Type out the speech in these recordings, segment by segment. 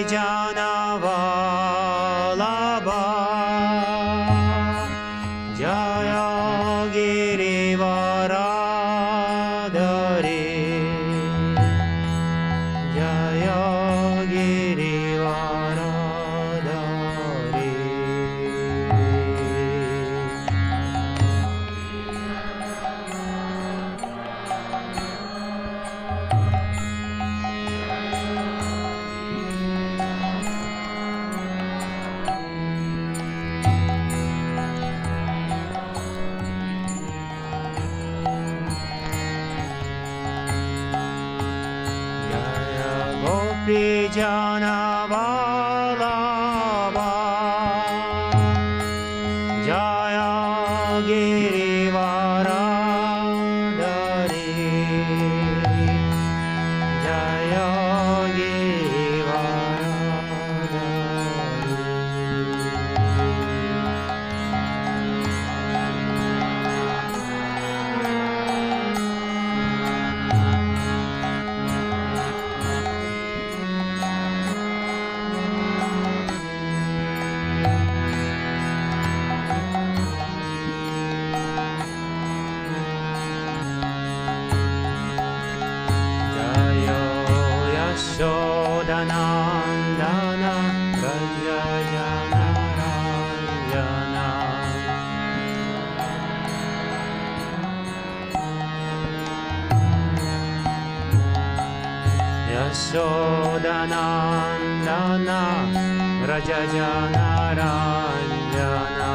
Janavalabha Jaya Girivaradhari Jaya Girivaradhari Gopi Janavalabha Jaya Girivaradhari Jaya Yashodanandana Raja Janaranjana Yashodanandana Raja Janaranjana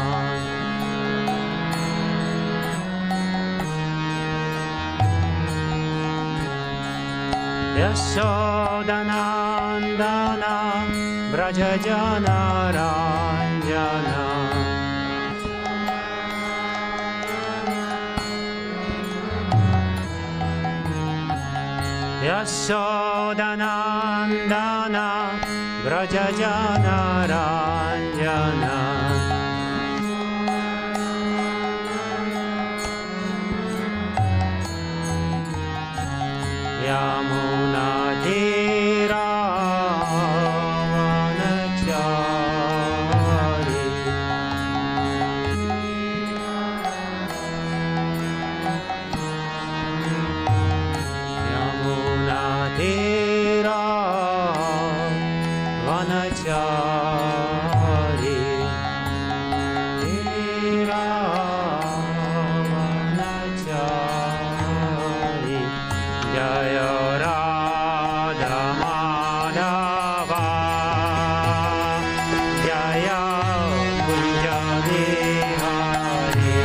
Yashodanandana Vraja Janaranjana Yashodanandana Vraja Janaranjana Yamuna Tira Vanachari Yamuna Tira Vanachari Tira Vanachari Jaya Radha Madhava Jaya Kunja Vihari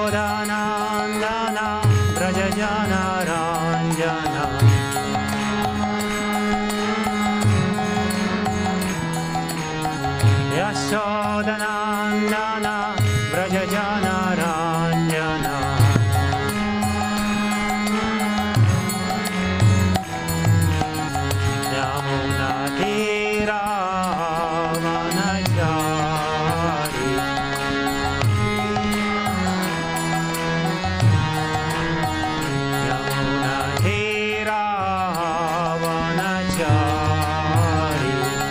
Yashodanandana Vrajajana Ranjana Yashodanandana Vrajajana Ranjana Yamuna Tira Vanachari Yamuna Tira Vanachari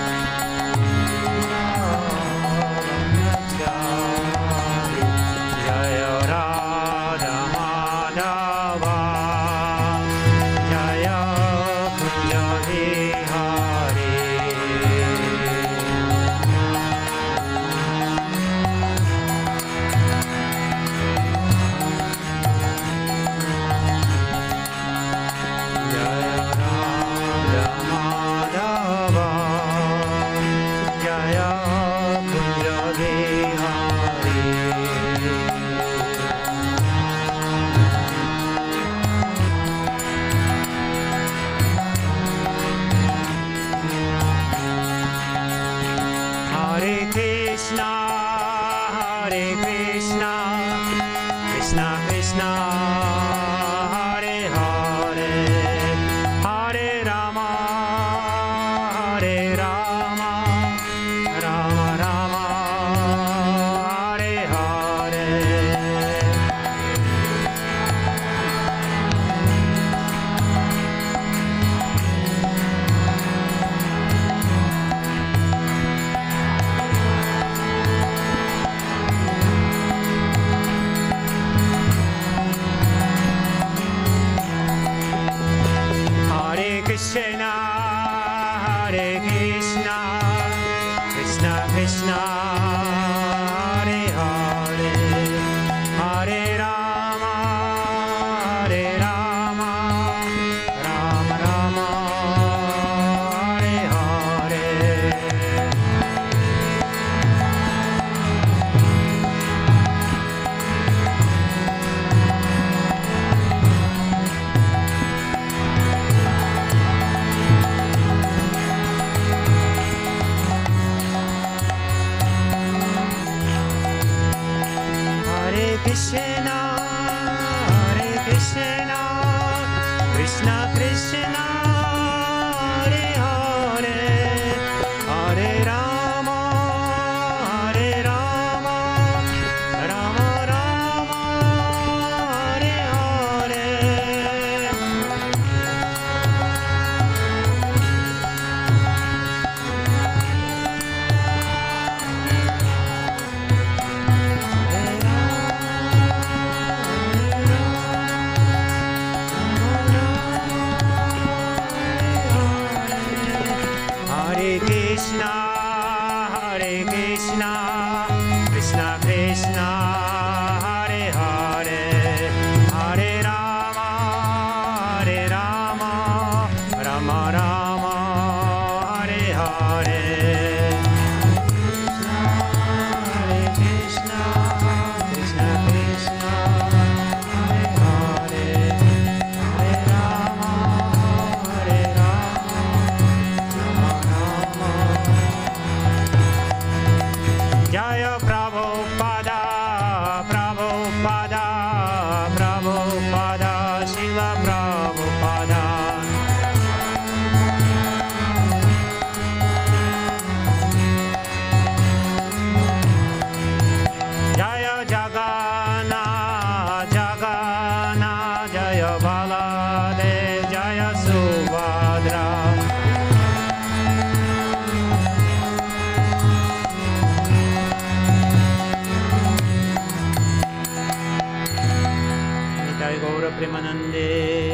Jaya Radha Madhava Jaya Kunja Vihari Jaya Radha Madhava Jaya Kunja Vihari Hare Krishna, Krishna Krishna, Hare Hare, Hare Rama, Rama Rama, Hare Hare. Hare Krishna, Krishna Krishna, Hare Hare, Hare Rama, Rama Rama, Hare Hare. Hare Krishna, Krishna Krishna, Hare Hare, Hare Rama, Rama Rama, Hare Hare. Hare Krishna, Krishna Krishna, Hare Hare, Hare Rama, Rama Rama, Hare Hare. Hare Krishna, Krishna Krishna, Hare Hare, Hare Rama, Jaya Prabhupada, Srila Prabhupada. Jaya Jagannath, Jaya Baladev, Jaya Subhadra. Jai Gaura Premanande,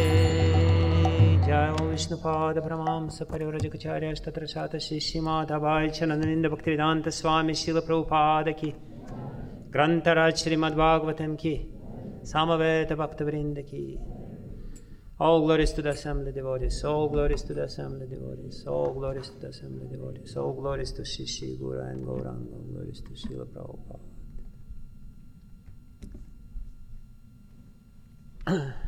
Jai Vishnupada Brahmamsa Parivrajacharya Statra Sata Shishima Madhavai Chanananda Bhaktivedanta Swami Srila Prabhupada Ki Grantaraj Srimad Bhagavatam Ki Samaveta Bhaktivinoda Ki. All glories to the assembly devotees, all glories to the assembly devotees, all glories to the assembly devotees, all glories to Shishi Gura and Gauranga, all glories to Srila Prabhupada. Amen.